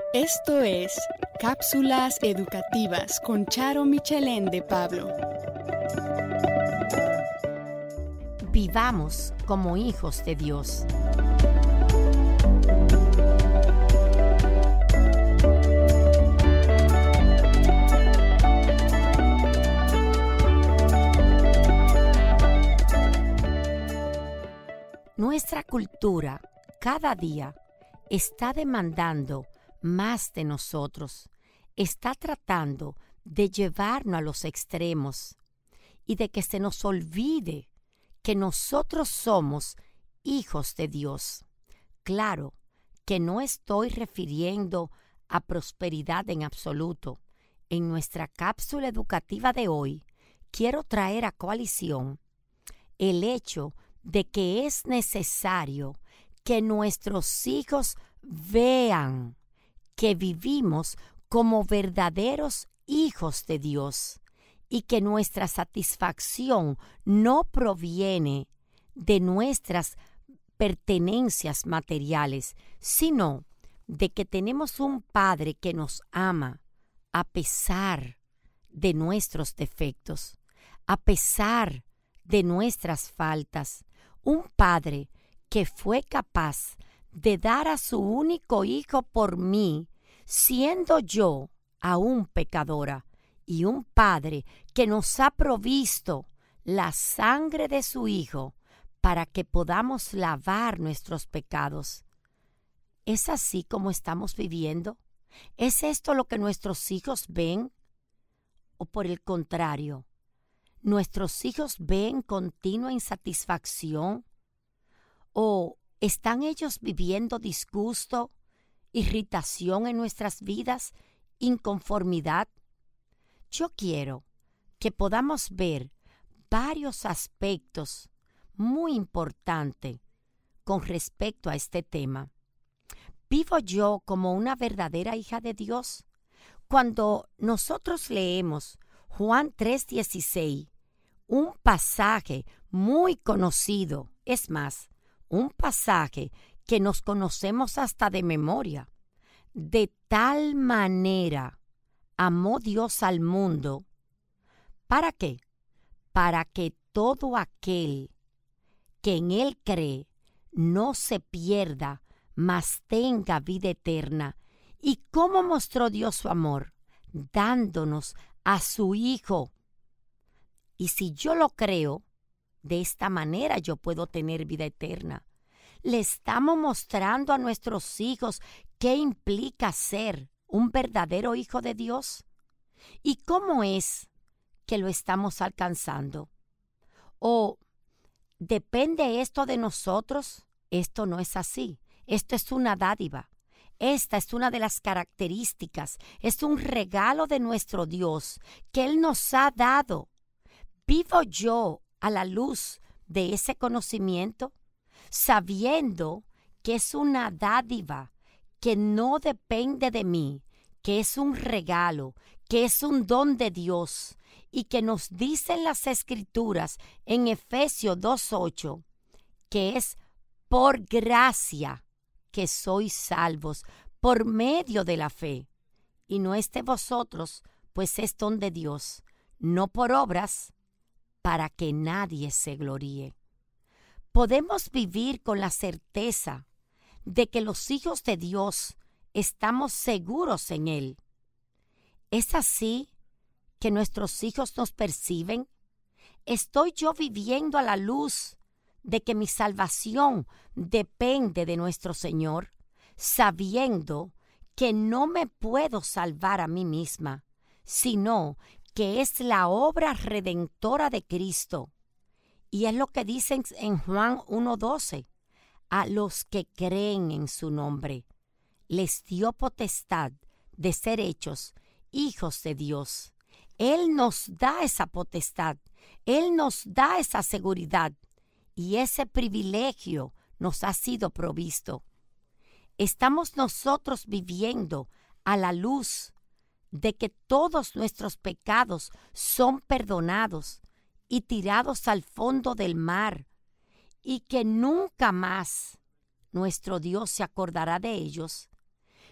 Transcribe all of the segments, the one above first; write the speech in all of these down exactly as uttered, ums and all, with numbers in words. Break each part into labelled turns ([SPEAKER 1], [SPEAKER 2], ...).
[SPEAKER 1] Esto es Cápsulas Educativas con Charo Michelén de Pablo.
[SPEAKER 2] Vivamos como hijos de Dios. Nuestra cultura cada día está demandando más de nosotros, está tratando de llevarnos a los extremos y de que se nos olvide que nosotros somos hijos de Dios. Claro que no estoy refiriendo a prosperidad en absoluto. En nuestra cápsula educativa de hoy, quiero traer a coalición el hecho de que es necesario que nuestros hijos vean que vivimos como verdaderos hijos de Dios y que nuestra satisfacción no proviene de nuestras pertenencias materiales, sino de que tenemos un Padre que nos ama a pesar de nuestros defectos, a pesar de nuestras faltas. Un Padre que fue capaz de dar a su único hijo por mí, siendo yo aún pecadora, y un Padre que nos ha provisto la sangre de su Hijo para que podamos lavar nuestros pecados. ¿Es así como estamos viviendo? ¿Es esto lo que nuestros hijos ven? ¿O por el contrario, nuestros hijos ven continua insatisfacción? ¿O están ellos viviendo disgusto, irritación en nuestras vidas, inconformidad? Yo quiero que podamos ver varios aspectos muy importantes con respecto a este tema. ¿Vivo yo como una verdadera hija de Dios? Cuando nosotros leemos Juan tres dieciséis, un pasaje muy conocido, es más, un pasaje que nos conocemos hasta de memoria. De tal manera amó Dios al mundo. ¿Para qué? Para que todo aquel que en Él cree no se pierda, mas tenga vida eterna. ¿Y cómo mostró Dios su amor? Dándonos a su Hijo. Y si yo lo creo, de esta manera yo puedo tener vida eterna. Le estamos mostrando a nuestros hijos qué implica ser un verdadero hijo de Dios. ¿Y cómo es que lo estamos alcanzando? ¿O depende esto de nosotros? Esto no es así. Esto es una dádiva. Esta es una de las características. Es un regalo de nuestro Dios que Él nos ha dado. ¿Vivo yo a la luz de ese conocimiento, sabiendo que es una dádiva, que no depende de mí, que es un regalo, que es un don de Dios, y que nos dicen las Escrituras en Efesios dos ocho, que es por gracia que sois salvos, por medio de la fe? Y no es de vosotros, pues es don de Dios, no por obras, para que nadie se gloríe. Podemos vivir con la certeza de que los hijos de Dios estamos seguros en Él. ¿Es así que nuestros hijos nos perciben? ¿Estoy yo viviendo a la luz de que mi salvación depende de nuestro Señor, sabiendo que no me puedo salvar a mí misma, sino que es la obra redentora de Cristo? Y es lo que dicen en Juan uno doce, a los que creen en su nombre, les dio potestad de ser hechos hijos de Dios. Él nos da esa potestad, Él nos da esa seguridad y ese privilegio nos ha sido provisto. Estamos nosotros viviendo a la luz de que todos nuestros pecados son perdonados y tirados al fondo del mar, y que nunca más nuestro Dios se acordará de ellos.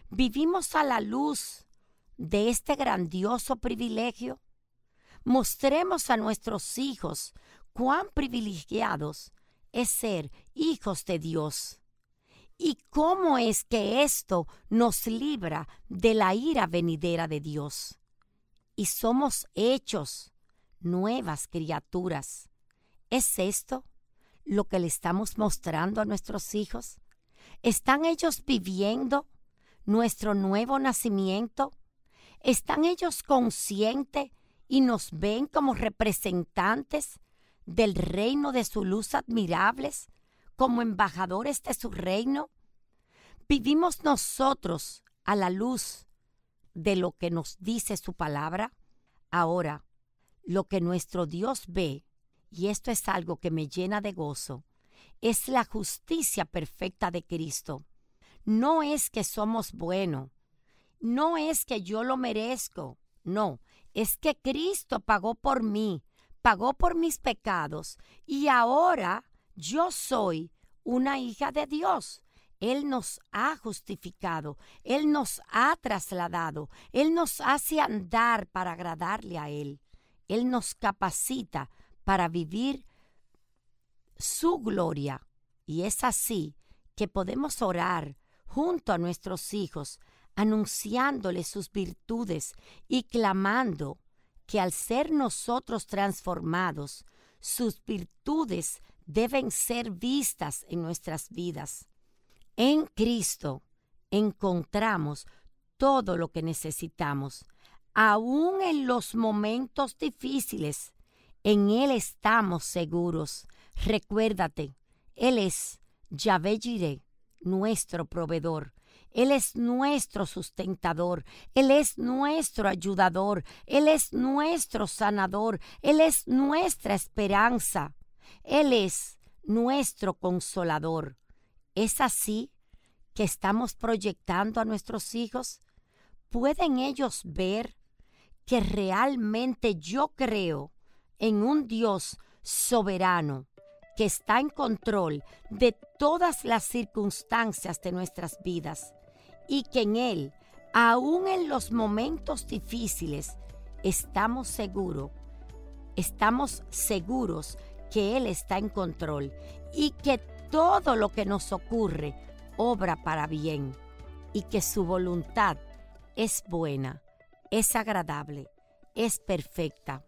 [SPEAKER 2] ¿Vivimos a la luz de este grandioso privilegio? Mostremos a nuestros hijos cuán privilegiados es ser hijos de Dios. ¿Y cómo es que esto nos libra de la ira venidera de Dios? Y somos hechos nuevas criaturas. ¿Es esto lo que le estamos mostrando a nuestros hijos? ¿Están ellos viviendo nuestro nuevo nacimiento? ¿Están ellos conscientes y nos ven como representantes del reino de su luz admirables, como embajadores de su reino? ¿Vivimos nosotros a la luz de lo que nos dice su palabra? Ahora, lo que nuestro Dios ve, y esto es algo que me llena de gozo, es la justicia perfecta de Cristo. No es que somos buenos, no es que yo lo merezco, no, es que Cristo pagó por mí, pagó por mis pecados, y ahora yo soy una hija de Dios. Él nos ha justificado, Él nos ha trasladado, Él nos hace andar para agradarle a Él. Él nos capacita para vivir su gloria. Y es así que podemos orar junto a nuestros hijos, anunciándoles sus virtudes y clamando que al ser nosotros transformados, sus virtudes deben ser vistas en nuestras vidas. En Cristo encontramos todo lo que necesitamos. Aún en los momentos difíciles, en Él estamos seguros. Recuérdate, Él es Yahvé Jireh, nuestro proveedor. Él es nuestro sustentador. Él es nuestro ayudador. Él es nuestro sanador. Él es nuestra esperanza. Él es nuestro consolador. ¿Es así que estamos proyectando a nuestros hijos? ¿Pueden ellos ver que realmente yo creo en un Dios soberano que está en control de todas las circunstancias de nuestras vidas y que en Él, aún en los momentos difíciles, estamos seguros, estamos seguros que Él está en control y que todo lo que nos ocurre obra para bien y que su voluntad es buena, es agradable, es perfecta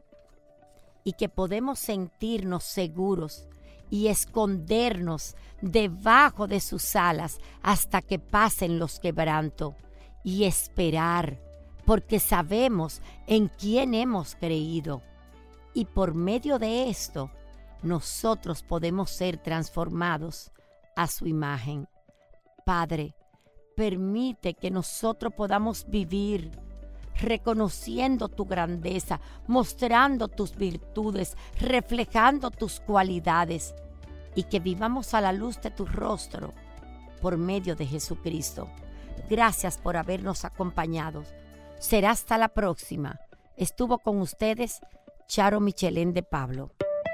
[SPEAKER 2] y que podemos sentirnos seguros y escondernos debajo de sus alas hasta que pasen los quebrantos y esperar, porque sabemos en quién hemos creído. Y por medio de esto, nosotros podemos ser transformados a su imagen. Padre, permite que nosotros podamos vivir reconociendo tu grandeza, mostrando tus virtudes, reflejando tus cualidades y que vivamos a la luz de tu rostro por medio de Jesucristo. Gracias por habernos acompañado. Será hasta la próxima. Estuvo con ustedes Charo Michelén de Pablo.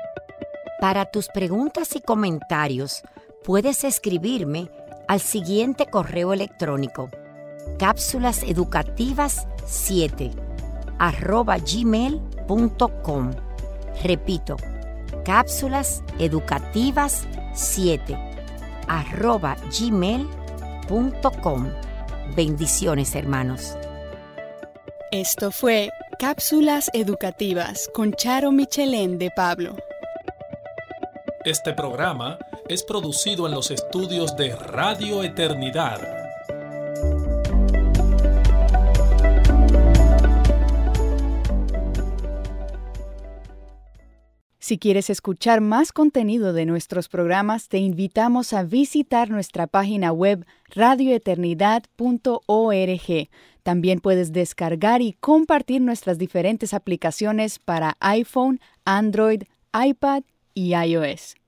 [SPEAKER 2] Para tus preguntas y comentarios, puedes escribirme al siguiente correo electrónico: cápsulas educativas siete arroba gmail punto com. Repito, cápsulas educativas siete arroba gmail punto com. Bendiciones, hermanos.
[SPEAKER 1] Esto fue Cápsulas Educativas con Charo Michelén de Pablo.
[SPEAKER 3] Este programa es producido en los estudios de Radio Eternidad.
[SPEAKER 1] Si quieres escuchar más contenido de nuestros programas, te invitamos a visitar nuestra página web radio eternidad punto org. También puedes descargar y compartir nuestras diferentes aplicaciones para iPhone, Android, iPad y iOS.